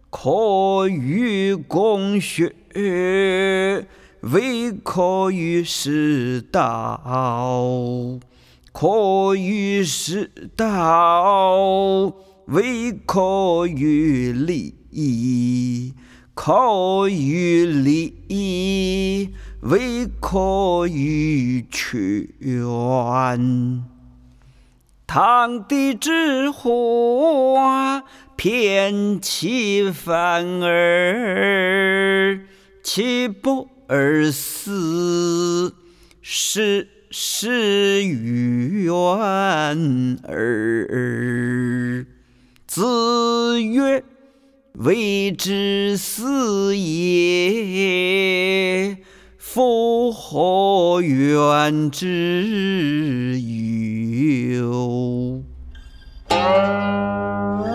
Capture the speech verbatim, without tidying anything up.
可与共学，未可与师道。可与师道，未可与礼。可与礼，未可与权。堂棣之花，偏其反耳。其不而思，是是与远耳。子曰：未之死也，夫何远之有？